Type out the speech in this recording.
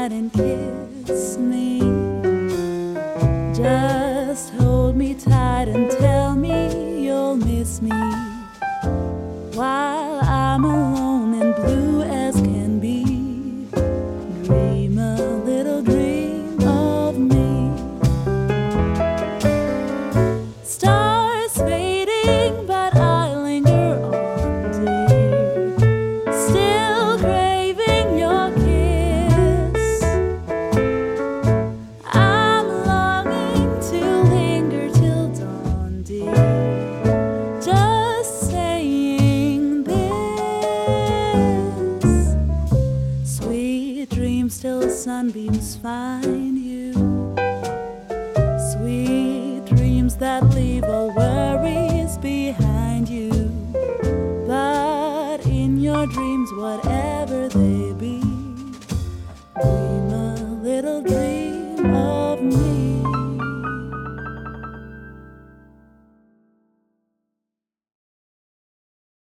night and kiss me. Just hold me tight and tell me you'll miss me while I'm alone and blue as can be. Dream a little dream of me. Stars fading, but I linger on, dear, still craving your kiss. I'm longing to linger till dawn, dear, just saying this. Sweet dreams till the sunbeams find you. Sweet dreams that leave a world